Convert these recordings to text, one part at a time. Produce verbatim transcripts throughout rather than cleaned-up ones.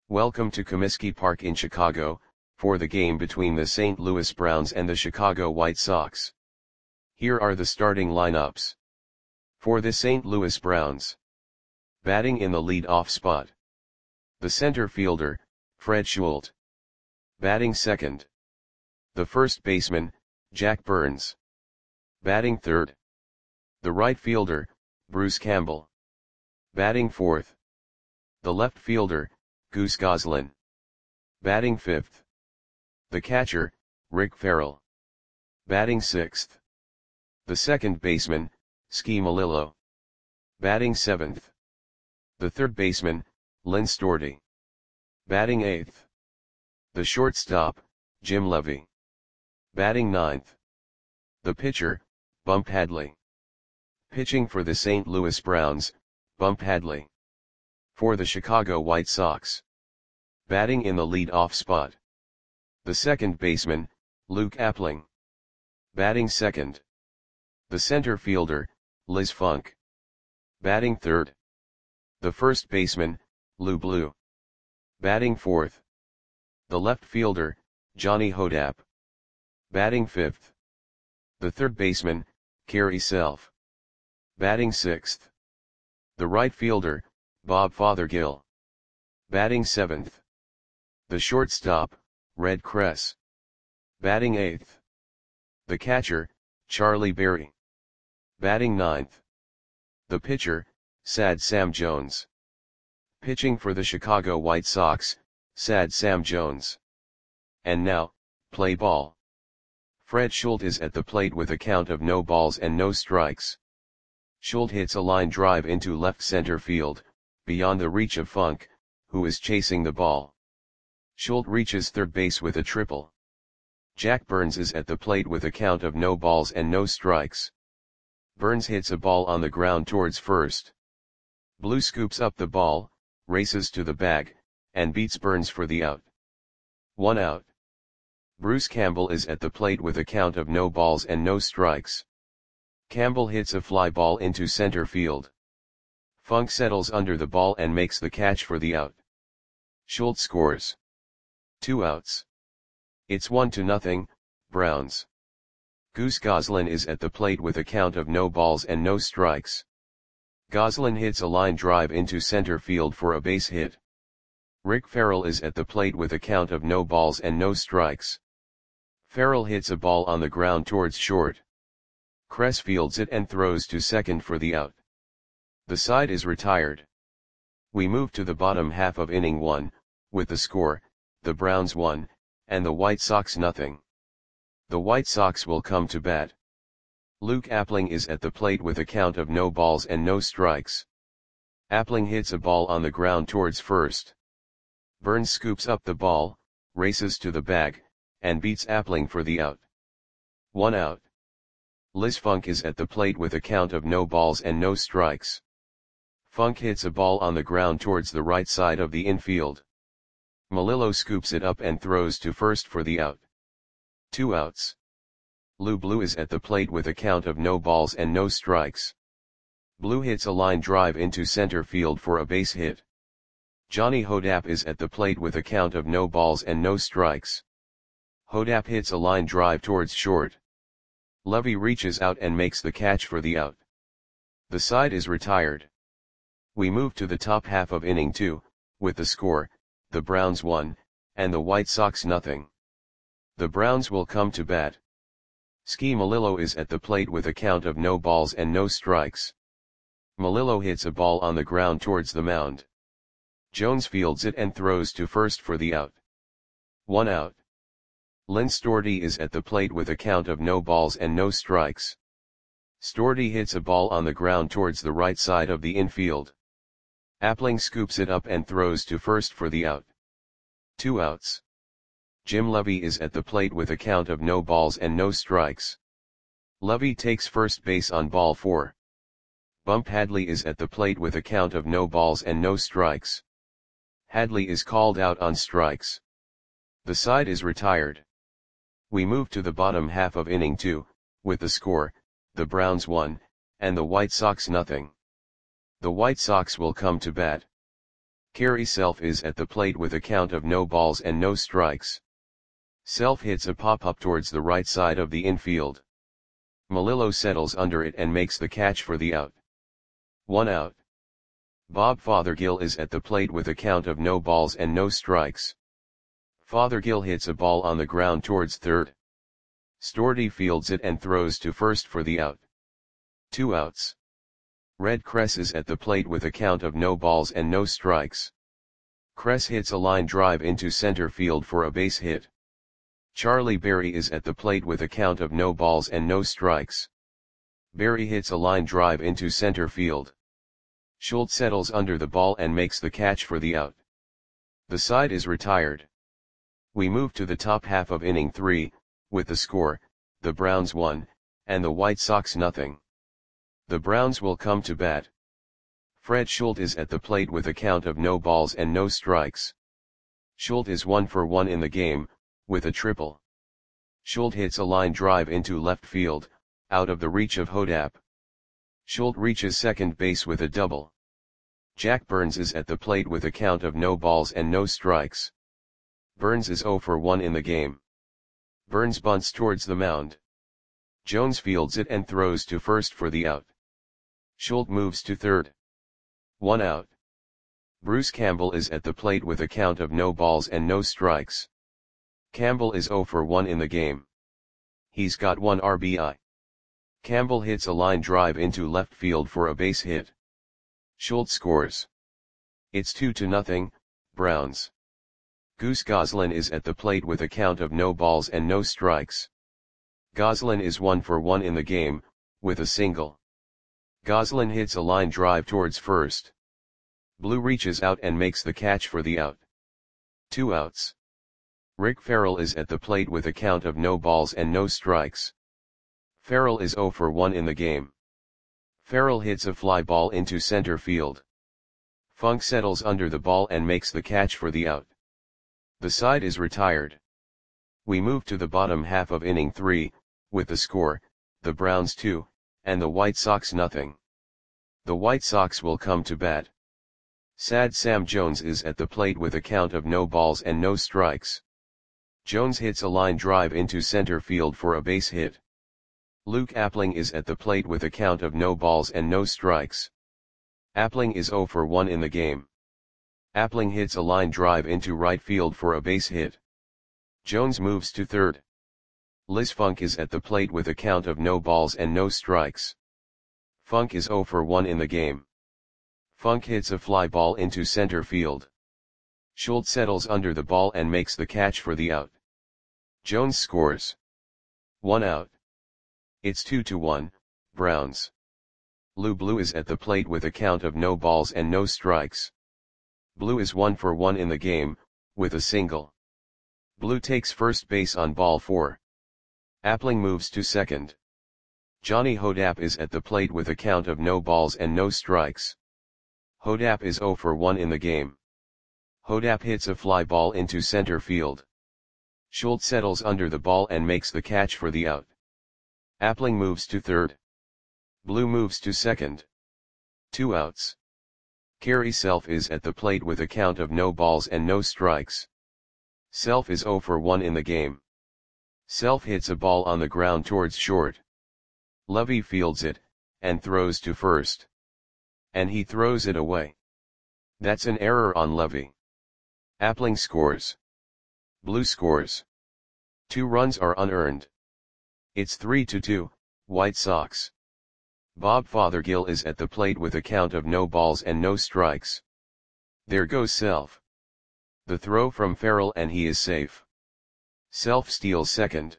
Welcome to Comiskey Park in Chicago, for the game between the Saint Louis Browns and the Chicago White Sox. Here are the starting lineups. For the Saint Louis Browns. Batting in the lead-off spot. The center fielder, Fred Schulte. Batting second. The first baseman, Jack Burns. Batting third. The right fielder, Bruce Campbell. Batting fourth. The left fielder, Goose Goslin. Batting fifth. The catcher, Rick Farrell. Batting sixth. The second baseman, Ski Malillo. Batting seventh. The third baseman, Lynn Storti. Batting eighth. The shortstop, Jim Levy. Batting ninth. The pitcher, Bump Hadley. Pitching for the Saint Louis Browns, Bump Hadley. For the Chicago White Sox. Batting in the lead-off spot. The second baseman, Luke Appling. Batting second. The center fielder, Liz Funk. Batting third. The first baseman, Lou Blue. Batting fourth. The left fielder, Johnny Hodapp. Batting fifth. The third baseman, Kerry Self. Batting sixth. The right fielder, Bob Fothergill. Batting seventh. The shortstop, Red Kress. Batting eighth. The catcher, Charlie Berry. Batting ninth. The pitcher, Sad Sam Jones. Pitching for the Chicago White Sox, Sad Sam Jones. And now, play ball. Fred Schulte is at the plate with a count of no balls and no strikes. Schulte hits a line drive into left center field, beyond the reach of Funk, who is chasing the ball. Schulte reaches third base with a triple. Jack Burns is at the plate with a count of no balls and no strikes. Burns hits a ball on the ground towards first. Blue scoops up the ball, races to the bag, and beats Burns for the out. One out. Bruce Campbell is at the plate with a count of no balls and no strikes. Campbell hits a fly ball into center field. Funk settles under the ball and makes the catch for the out. Schulte scores. Two outs. It's one to nothing, Browns. Goose Goslin is at the plate with a count of no balls and no strikes. Goslin hits a line drive into center field for a base hit. Rick Farrell is at the plate with a count of no balls and no strikes. Farrell hits a ball on the ground towards short. Kress fields it and throws to second for the out. The side is retired. We move to the bottom half of inning one, with the score, the Browns one, and the White Sox nothing. The White Sox will come to bat. Luke Appling is at the plate with a count of no balls and no strikes. Appling hits a ball on the ground towards first. Burns scoops up the ball, races to the bag, and beats Appling for the out. One out. Liz Funk is at the plate with a count of no balls and no strikes. Funk hits a ball on the ground towards the right side of the infield. Malillo scoops it up and throws to first for the out. Two outs. Lou Blue is at the plate with a count of no balls and no strikes. Blue hits a line drive into center field for a base hit. Johnny Hodapp is at the plate with a count of no balls and no strikes. Hodapp hits a line drive towards short. Levy reaches out and makes the catch for the out. The side is retired. We move to the top half of inning two, with the score, the Browns one, and the White Sox nothing. The Browns will come to bat. Ski Malillo is at the plate with a count of no balls and no strikes. Malillo hits a ball on the ground towards the mound. Jones fields it and throws to first for the out. One out. Lynn Storti is at the plate with a count of no balls and no strikes. Storti hits a ball on the ground towards the right side of the infield. Appling scoops it up and throws to first for the out. Two outs. Jim Levy is at the plate with a count of no balls and no strikes. Levy takes first base on ball four. Bump Hadley is at the plate with a count of no balls and no strikes. Hadley is called out on strikes. The side is retired. We move to the bottom half of inning two, with the score, the Browns one, and the White Sox nothing. The White Sox will come to bat. Carry Self is at the plate with a count of no balls and no strikes. Self hits a pop-up towards the right side of the infield. Melillo settles under it and makes the catch for the out. One out. Bob Fothergill is at the plate with a count of no balls and no strikes. Fothergill hits a ball on the ground towards third. Storty fields it and throws to first for the out. Two outs. Red Cress is at the plate with a count of no balls and no strikes. Cress hits a line drive into center field for a base hit. Charlie Berry is at the plate with a count of no balls and no strikes. Berry hits a line drive into center field. Schultz settles under the ball and makes the catch for the out. The side is retired. We move to the top half of inning three, with the score, the Browns one, and the White Sox nothing. The Browns will come to bat. Fred Schultz is at the plate with a count of no balls and no strikes. Schultz is one for one in the game, with a triple. Schultz hits a line drive into left field, out of the reach of Hodap. Schultz reaches second base with a double. Jack Burns is at the plate with a count of no balls and no strikes. Burns is zero for one in the game. Burns bunts towards the mound. Jones fields it and throws to first for the out. Schultz moves to third. One out. Bruce Campbell is at the plate with a count of no balls and no strikes. Campbell is zero for one in the game. He's got one R B I. Campbell hits a line drive into left field for a base hit. Schultz scores. It's two to nothing, Browns. Goose Goslin is at the plate with a count of no balls and no strikes. Goslin is one for one in the game, with a single. Goslin hits a line drive towards first. Blue reaches out and makes the catch for the out. Two outs. Rick Farrell is at the plate with a count of no balls and no strikes. Farrell is zero for one in the game. Farrell hits a fly ball into center field. Funk settles under the ball and makes the catch for the out. The side is retired. We move to the bottom half of inning three, with the score, the Browns two, and the White Sox nothing. The White Sox will come to bat. Sad Sam Jones is at the plate with a count of no balls and no strikes. Jones hits a line drive into center field for a base hit. Luke Appling is at the plate with a count of no balls and no strikes. Appling is zero for one in the game. Appling hits a line drive into right field for a base hit. Jones moves to third. Liz Funk is at the plate with a count of no balls and no strikes. Funk is zero for one in the game. Funk hits a fly ball into center field. Schultz settles under the ball and makes the catch for the out. Jones scores. One out. It's two to one, Browns. Lou Blue is at the plate with a count of no balls and no strikes. Blue is one for one in the game, with a single. Blue takes first base on ball four. Appling moves to second. Johnny Hodap is at the plate with a count of no balls and no strikes. Hodap is zero for one in the game. Hodap hits a fly ball into center field. Schultz settles under the ball and makes the catch for the out. Appling moves to third. Blue moves to second. Two outs. Carey Self is at the plate with a count of no balls and no strikes. Self is zero for one in the game. Self hits a ball on the ground towards short. Levy fields it, and throws to first. And he throws it away. That's an error on Levy. Appling scores. Blue scores. Two runs are unearned. It's three to two, White Sox. Bob Fothergill is at the plate with a count of no balls and no strikes. There goes Self. The throw from Farrell and he is safe. Self steals second.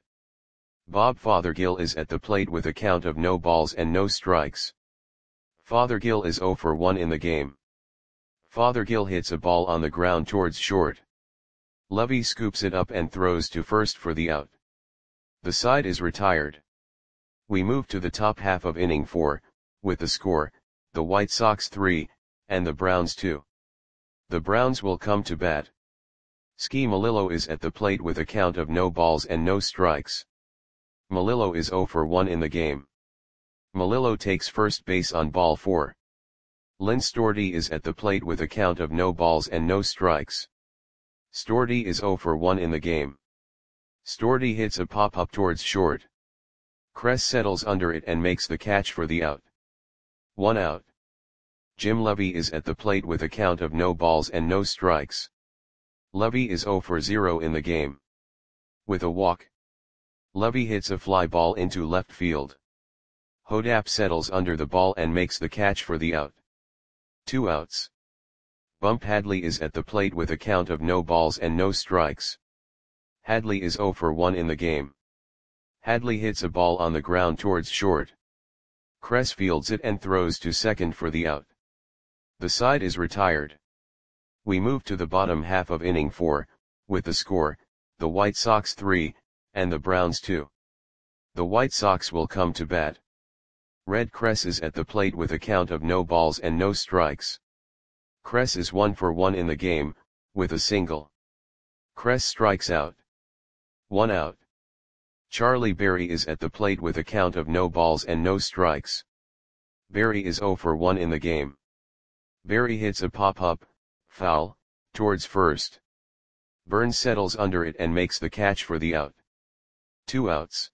Bob Fothergill is at the plate with a count of no balls and no strikes. Fothergill is zero for one in the game. Fothergill hits a ball on the ground towards short. Levy scoops it up and throws to first for the out. The side is retired. We move to the top half of inning four, with the score, the White Sox three, and the Browns two. The Browns will come to bat. Ski Melillo is at the plate with a count of no balls and no strikes. Melillo is zero for one in the game. Melillo takes first base on ball four. Lynn Stordy is at the plate with a count of no balls and no strikes. Stordy is zero for one in the game. Stordy hits a pop-up towards short. Kress settles under it and makes the catch for the out. One out. Jim Levy is at the plate with a count of no balls and no strikes. Levy is zero for zero in the game. With a walk, Levy hits a fly ball into left field. Hodap settles under the ball and makes the catch for the out. Two outs. Bump Hadley is at the plate with a count of no balls and no strikes. Hadley is zero for one in the game. Hadley hits a ball on the ground towards short. Kress fields it and throws to second for the out. The side is retired. We move to the bottom half of inning four, with the score, the White Sox three, and the Browns two. The White Sox will come to bat. Red Kress is at the plate with a count of no balls and no strikes. Kress is one for one in the game, with a single. Kress strikes out. One out. Charlie Berry is at the plate with a count of no balls and no strikes. Berry is zero for one in the game. Berry hits a pop-up, foul, towards first. Burns settles under it and makes the catch for the out. Two outs.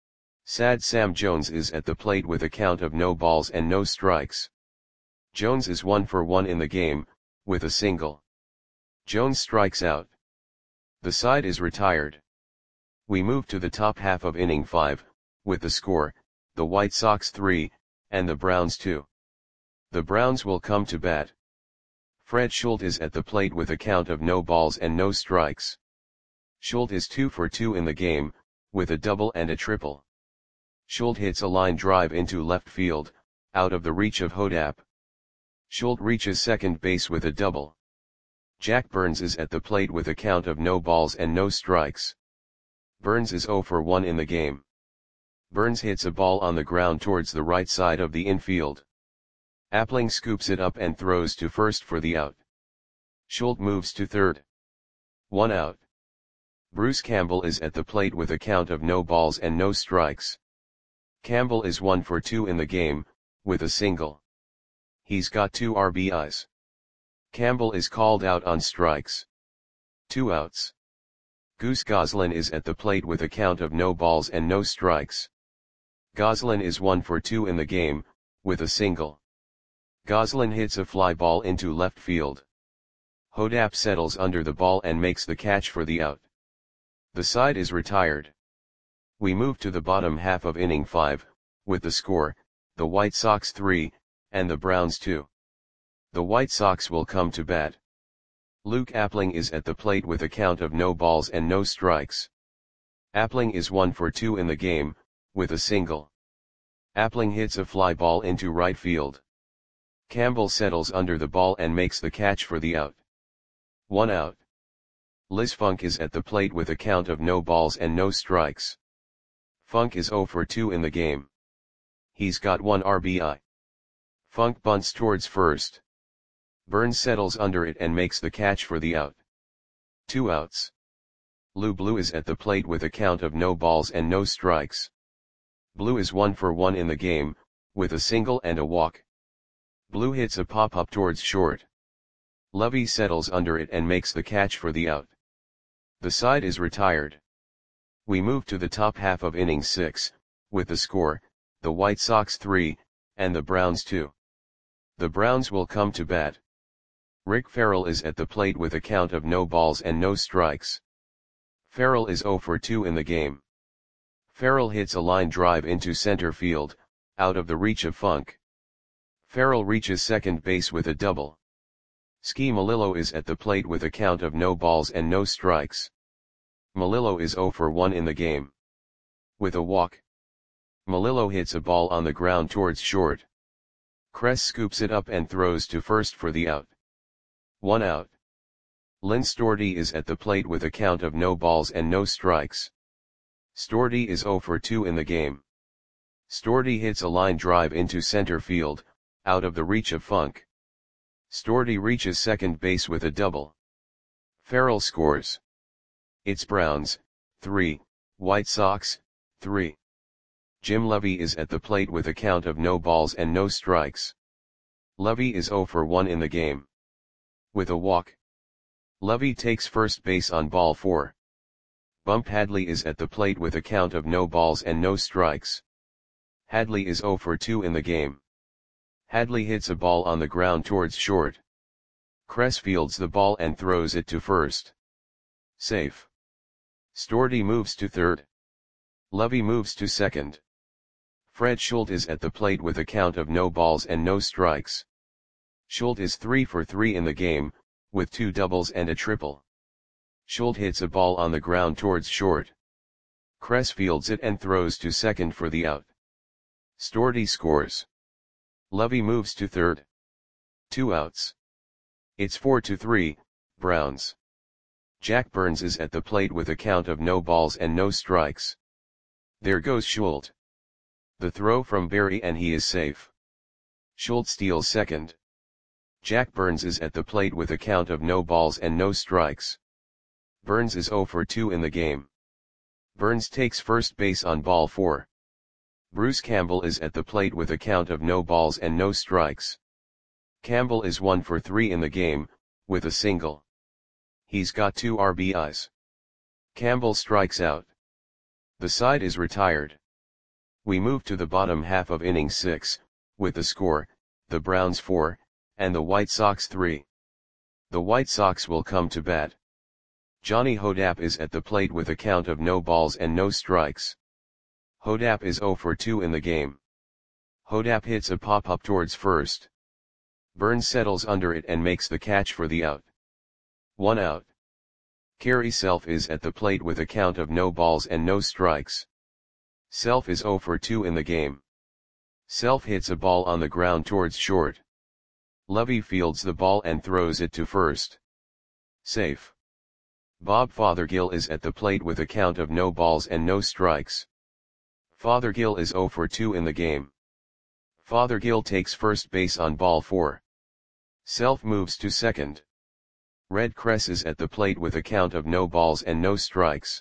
Sad Sam Jones is at the plate with a count of no balls and no strikes. Jones is one for one in the game, with a single. Jones strikes out. The side is retired. We move to the top half of inning five, with the score, the White Sox three, and the Browns two. The Browns will come to bat. Fred Schultz is at the plate with a count of no balls and no strikes. Schultz is two for two in the game, with a double and a triple. Schultz hits a line drive into left field, out of the reach of Hodap. Schultz reaches second base with a double. Jack Burns is at the plate with a count of no balls and no strikes. Burns is zero for one in the game. Burns hits a ball on the ground towards the right side of the infield. Appling scoops it up and throws to first for the out. Schultz moves to third. One out. Bruce Campbell is at the plate with a count of no balls and no strikes. Campbell is one for two in the game, with a single. He's got two R B Is. Campbell is called out on strikes. Two outs. Goose Goslin is at the plate with a count of no balls and no strikes. Goslin is one for two in the game, with a single. Goslin hits a fly ball into left field. Hodap settles under the ball and makes the catch for the out. The side is retired. We move to the bottom half of inning five, with the score, the White Sox three, and the Browns two. The White Sox will come to bat. Luke Appling is at the plate with a count of no balls and no strikes. Appling is one for two in the game, with a single. Appling hits a fly ball into right field. Campbell settles under the ball and makes the catch for the out. One out. Liz Funk is at the plate with a count of no balls and no strikes. Funk is zero for two in the game. He's got one R B I. Funk bunts towards first. Burns settles under it and makes the catch for the out. Two outs. Lou Blue is at the plate with a count of no balls and no strikes. Blue is one for one in the game, with a single and a walk. Blue hits a pop-up towards short. Levy settles under it and makes the catch for the out. The side is retired. We move to the top half of inning six, with the score, the White Sox three, and the Browns two. The Browns will come to bat. Rick Farrell is at the plate with a count of no balls and no strikes. Farrell is zero for two in the game. Farrell hits a line drive into center field, out of the reach of Funk. Farrell reaches second base with a double. Ski Malillo is at the plate with a count of no balls and no strikes. Malillo is zero for one in the game. With a walk, Malillo hits a ball on the ground towards short. Kress scoops it up and throws to first for the out. One out. Lynn Stordy is at the plate with a count of no balls and no strikes. Stordy is zero for two in the game. Stordy hits a line drive into center field, out of the reach of Funk. Stordy reaches second base with a double. Farrell scores. It's Browns, three, White Sox, three. Jim Levy is at the plate with a count of no balls and no strikes. Levy is zero for one in the game. With a walk, Levy takes first base on ball four. Bump Hadley is at the plate with a count of no balls and no strikes. Hadley is zero for two in the game. Hadley hits a ball on the ground towards short. Kress fields the ball and throws it to first. Safe. Stordy moves to third. Levy moves to second. Fred Schultz is at the plate with a count of no balls and no strikes. Schultz is three for three in the game, with two doubles and a triple. Schultz hits a ball on the ground towards short. Kress fields it and throws to second for the out. Stordy scores. Levy moves to third. Two outs. It's four to three, Browns. Jack Burns is at the plate with a count of no balls and no strikes. There goes Schultz. The throw from Berry and he is safe. Schultz steals second. Jack Burns is at the plate with a count of no balls and no strikes. Burns is zero for two in the game. Burns takes first base on ball four. Bruce Campbell is at the plate with a count of no balls and no strikes. Campbell is one for three in the game, with a single. He's got two R B Is. Campbell strikes out. The side is retired. We move to the bottom half of inning six, with the score, the Browns four, and the White Sox three. The White Sox will come to bat. Johnny Hodapp is at the plate with a count of no balls and no strikes. Hodapp is zero for two in the game. Hodapp hits a pop-up towards first. Burns settles under it and makes the catch for the out. One out. Kerry Self is at the plate with a count of no balls and no strikes. Self is zero for two in the game. Self hits a ball on the ground towards short. Levy fields the ball and throws it to first. Safe. Bob Fothergill is at the plate with a count of no balls and no strikes. Fothergill is zero for two in the game. Fothergill takes first base on ball four. Self moves to second. Red Kress is at the plate with a count of no balls and no strikes.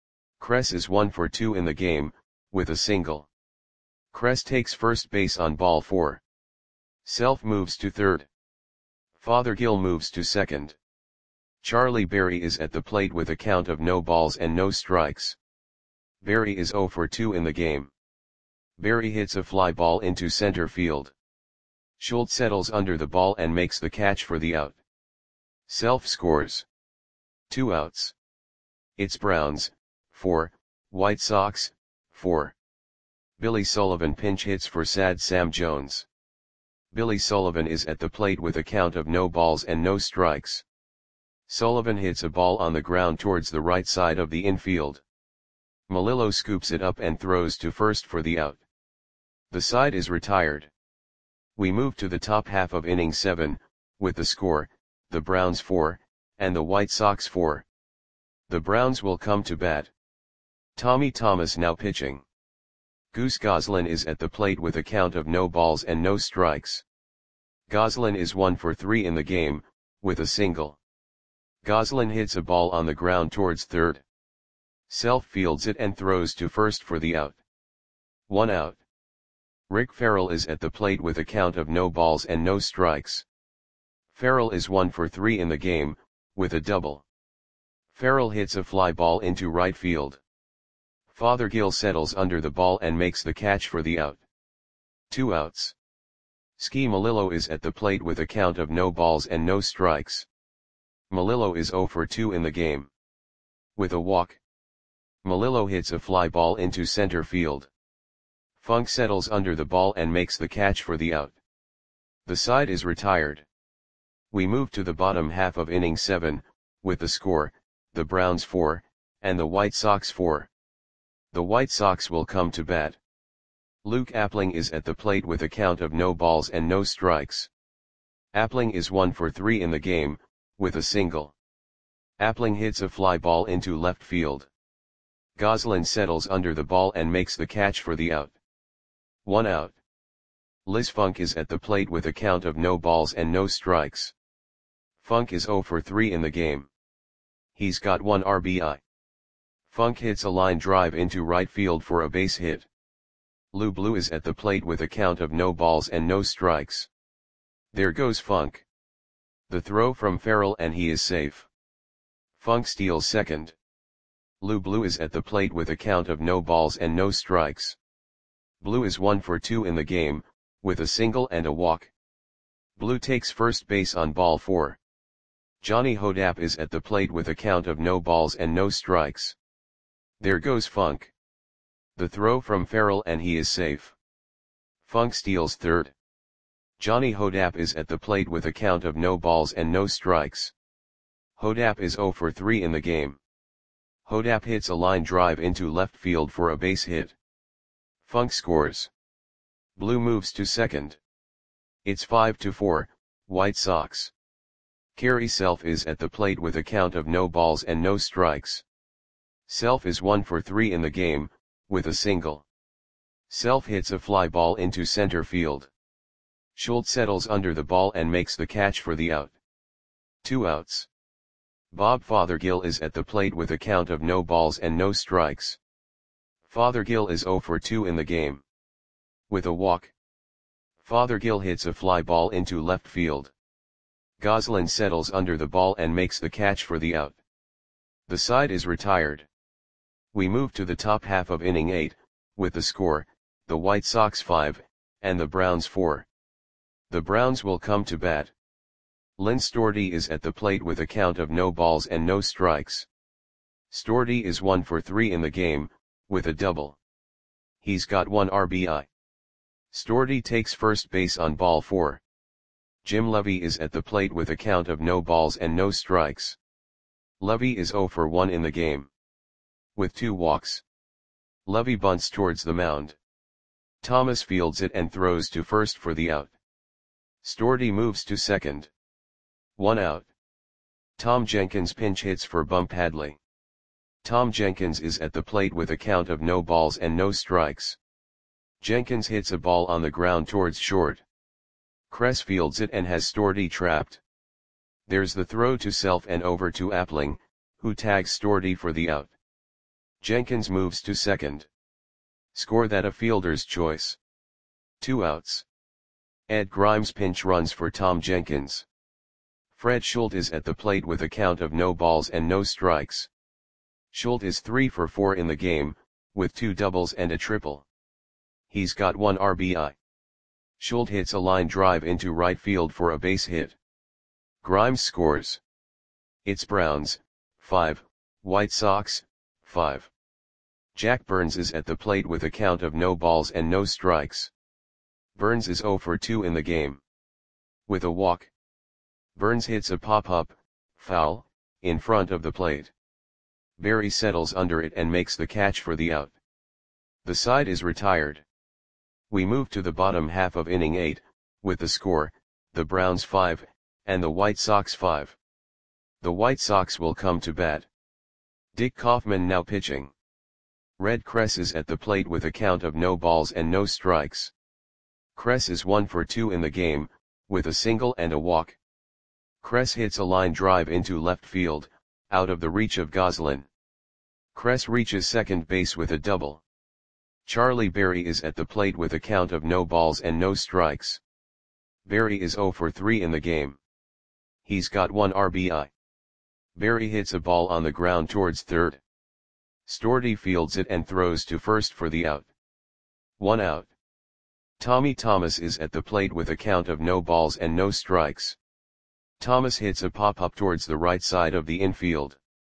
Kress is one for two in the game, with a single. Kress takes first base on ball four. Self moves to third. Fothergill moves to second. Charlie Berry is at the plate with a count of no balls and no strikes. Berry is zero for two in the game. Berry hits a fly ball into center field. Schultz settles under the ball and makes the catch for the out. Self scores. Two outs. It's Browns, four, White Sox, four. Billy Sullivan pinch hits for sad Sam Jones. Billy Sullivan is at the plate with a count of no balls and no strikes. Sullivan hits a ball on the ground towards the right side of the infield. Melillo scoops it up and throws to first for the out. The side is retired. We move to the top half of inning seven, with the score, the Browns four, and the White Sox four. The Browns will come to bat. Tommy Thomas now pitching. Goose Goslin is at the plate with a count of no balls and no strikes. Goslin is one for three in the game, with a single. Goslin hits a ball on the ground towards third. Self fields it and throws to first for the out. One out. Rick Farrell is at the plate with a count of no balls and no strikes. Farrell is one for three in the game, with a double. Farrell hits a fly ball into right field. Fothergill settles under the ball and makes the catch for the out. Two outs. Ski Melillo is at the plate with a count of no balls and no strikes. Melillo is zero for two in the game. With a walk, Melillo hits a fly ball into center field. Funk settles under the ball and makes the catch for the out. The side is retired. We move to the bottom half of inning seven, with the score, the Browns four, and the White Sox four. The White Sox will come to bat. Luke Appling is at the plate with a count of no balls and no strikes. Appling is one for three in the game, with a single. Appling hits a fly ball into left field. Goslin settles under the ball and makes the catch for the out. One out. Liz Funk is at the plate with a count of no balls and no strikes. Funk is zero for three in the game. He's got one R B I. Funk hits a line drive into right field for a base hit. Lou Blue is at the plate with a count of no balls and no strikes. There goes Funk. The throw from Farrell and he is safe. Funk steals second. Lou Blue is at the plate with a count of no balls and no strikes. Blue is one for two in the game, with a single and a walk. Blue takes first base on ball four. Johnny Hodapp is at the plate with a count of no balls and no strikes. There goes Funk. The throw from Farrell and he is safe. Funk steals third. Johnny Hodapp is at the plate with a count of no balls and no strikes. Hodapp is zero for three in the game. Hodapp hits a line drive into left field for a base hit. Funk scores. Blue moves to second. It's five to four, White Sox. Kerry Self is at the plate with a count of no balls and no strikes. Self is one for three in the game, with a single. Self hits a fly ball into center field. Schultz settles under the ball and makes the catch for the out. Two outs. Bob Fothergill is at the plate with a count of no balls and no strikes. Fothergill is zero for two in the game. With a walk. Fothergill hits a fly ball into left field. Goslin settles under the ball and makes the catch for the out. The side is retired. We move to the top half of inning eight, with the score, the White Sox five, and the Browns four. The Browns will come to bat. Lynn Stordy is at the plate with a count of no balls and no strikes. Stordy is one for three in the game, with a double. He's got one R B I. Stordy takes first base on ball four. Jim Levy is at the plate with a count of no balls and no strikes. Levy is zero for one in the game. With two walks. Levy bunts towards the mound. Thomas fields it and throws to first for the out. Stordy moves to second. One out. Tom Jenkins pinch hits for Bump Hadley. Tom Jenkins is at the plate with a count of no balls and no strikes. Jenkins hits a ball on the ground towards short. Kress fields it and has Stordy trapped. There's the throw to Self and over to Appling, who tags Stordy for the out. Jenkins moves to second. Score that a fielder's choice. Two outs. Ed Grimes pinch runs for Tom Jenkins. Fred Schultz is at the plate with a count of no balls and no strikes. Schultz is three for four in the game, with two doubles and a triple. He's got one R B I. Schultz hits a line drive into right field for a base hit. Grimes scores. It's Browns, five, White Sox, five. Jack Burns is at the plate with a count of no balls and no strikes. Burns is zero for two in the game. With a walk. Burns hits a pop-up, foul, in front of the plate. Berry settles under it and makes the catch for the out. The side is retired. We move to the bottom half of inning eight, with the score, the Browns five, and the White Sox five. The White Sox will come to bat. Dick Kaufman now pitching. Red Kress is at the plate with a count of no balls and no strikes. Kress is one for two in the game, with a single and a walk. Kress hits a line drive into left field, out of the reach of Goslin. Kress reaches second base with a double. Charlie Berry is at the plate with a count of no balls and no strikes. Berry is zero for three in the game. He's got one R B I. Berry hits a ball on the ground towards third. Stordy fields it and throws to first for the out. One out. Tommy Thomas is at the plate with a count of no balls and no strikes. Thomas hits a pop-up towards the right side of the infield.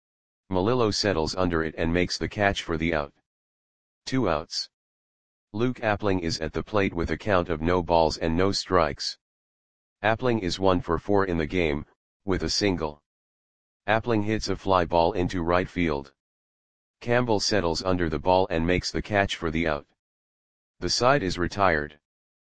Malillo settles under it and makes the catch for the out. Two outs. Luke Appling is at the plate with a count of no balls and no strikes. Appling is one for four in the game, with a single. Appling hits a fly ball into right field. Campbell settles under the ball and makes the catch for the out. The side is retired.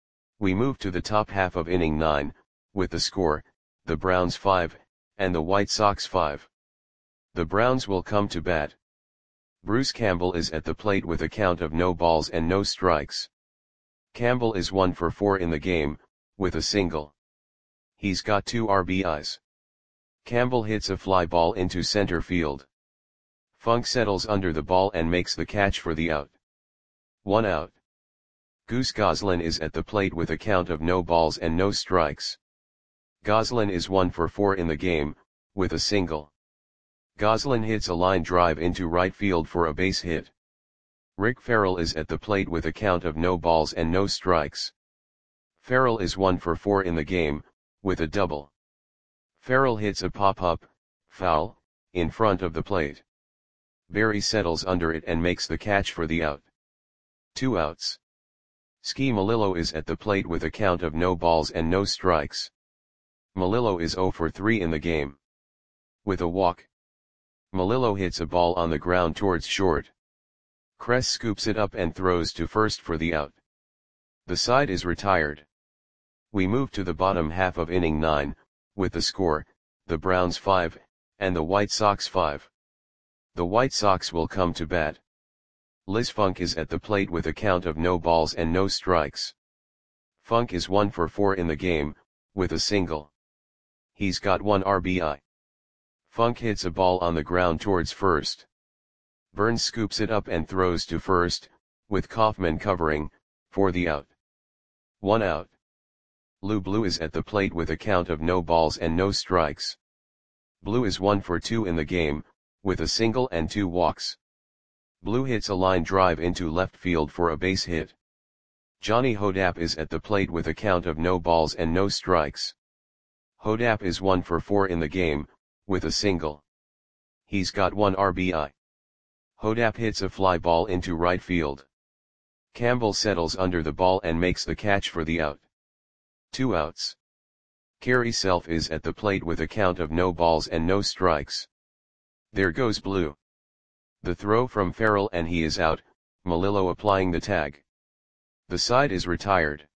We move to the top half of inning nine, with the score, the Browns five, and the White Sox five. The Browns will come to bat. Bruce Campbell is at the plate with a count of no balls and no strikes. Campbell is one for four in the game, with a single. He's got two R B Is. Campbell hits a fly ball into center field. Funk settles under the ball and makes the catch for the out. One out. Goose Goslin is at the plate with a count of no balls and no strikes. Goslin is one for four in the game, with a single. Goslin hits a line drive into right field for a base hit. Rick Farrell is at the plate with a count of no balls and no strikes. Farrell is one for four in the game, with a double. Farrell hits a pop-up, foul, in front of the plate. Berry settles under it and makes the catch for the out. Two outs. Ski Melillo is at the plate with a count of no balls and no strikes. Melillo is zero for three in the game. With a walk. Melillo hits a ball on the ground towards short. Kress scoops it up and throws to first for the out. The side is retired. We move to the bottom half of inning nine, with the score, the Browns five, and the White Sox five. The White Sox will come to bat. Liz Funk is at the plate with a count of no balls and no strikes. Funk is one for four in the game, with a single. He's got one R B I. Funk hits a ball on the ground towards first. Burns scoops it up and throws to first, with Kaufman covering, for the out. One out. Lou Blue is at the plate with a count of no balls and no strikes. Blue is one for two in the game, with a single and two walks. Blue hits a line drive into left field for a base hit. Johnny Hodap is at the plate with a count of no balls and no strikes. Hodap is one for four in the game, with a single. He's got one R B I. Hodap hits a fly ball into right field. Campbell settles under the ball and makes the catch for the out. Two outs. Kerry Self is at the plate with a count of no balls and no strikes. There goes Blue. The throw from Farrell and he is out, Melillo applying the tag. The side is retired.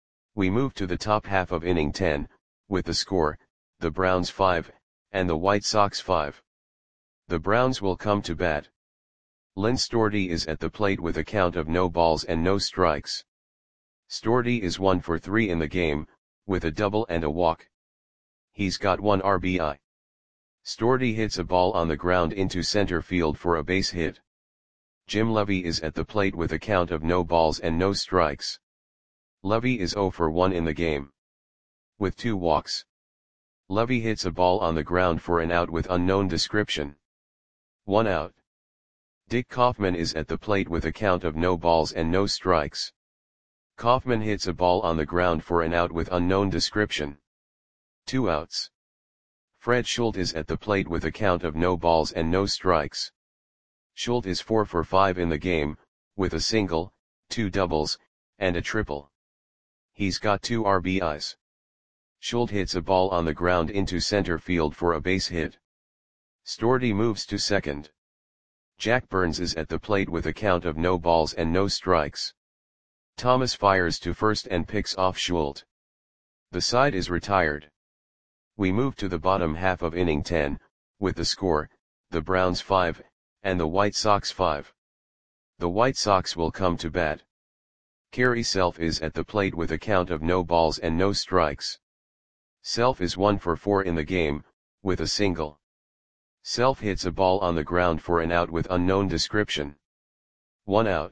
We move to the top half of inning ten, with the score, the Browns five, and the White Sox five. The Browns will come to bat. Lynn Storty is at the plate with a count of no balls and no strikes. Storty is one for three in the game, with a double and a walk. He's got one R B I. Storty hits a ball on the ground into center field for a base hit. Jim Levy is at the plate with a count of no balls and no strikes. Levy is zero for one in the game. With two walks. Levy hits a ball on the ground for an out with unknown description. One out. Dick Kaufman is at the plate with a count of no balls and no strikes. Kaufman hits a ball on the ground for an out with unknown description. Two outs. Fred Schultz is at the plate with a count of no balls and no strikes. Schultz is four for five in the game, with a single, two doubles, and a triple. He's got two R B Is. Schultz hits a ball on the ground into center field for a base hit. Storty moves to second. Jack Burns is at the plate with a count of no balls and no strikes. Thomas fires to first and picks off Schultz. The side is retired. We move to the bottom half of inning ten, with the score, the Browns five, and the White Sox five. The White Sox will come to bat. Kerry Self is at the plate with a count of no balls and no strikes. Self is one for four in the game, with a single. Self hits a ball on the ground for an out with unknown description. One out.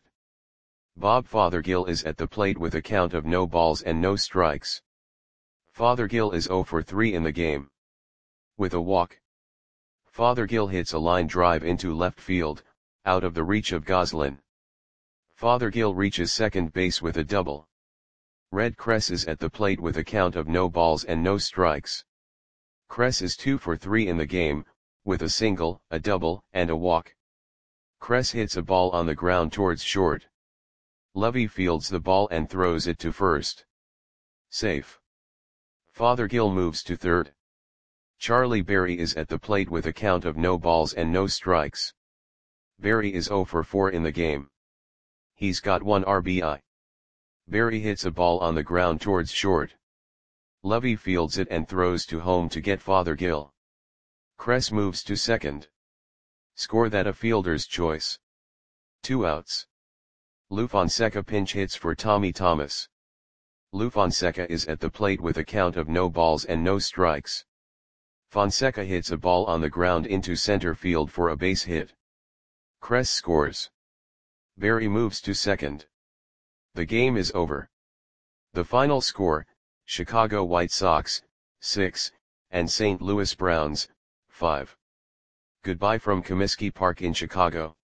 Bob Fothergill is at the plate with a count of no balls and no strikes. Fothergill is zero for three in the game. With a walk. Fothergill hits a line drive into left field, out of the reach of Goslin. Fothergill reaches second base with a double. Red Kress is at the plate with a count of no balls and no strikes. Kress is two for three in the game, with a single, a double, and a walk. Kress hits a ball on the ground towards short. Levy fields the ball and throws it to first. Safe. Fothergill moves to third. Charlie Berry is at the plate with a count of no balls and no strikes. Berry is zero for four in the game. He's got one R B I. Berry hits a ball on the ground towards short. Levy fields it and throws to home to get Fothergill. Kress moves to second. Score that a fielder's choice. Two outs. Lou Fonseca pinch hits for Tommy Thomas. Lou Fonseca is at the plate with a count of no balls and no strikes. Fonseca hits a ball on the ground into center field for a base hit. Kress scores. Berry moves to second. The game is over. The final score, Chicago White Sox, six, and Saint Louis Browns, five. Goodbye from Comiskey Park in Chicago.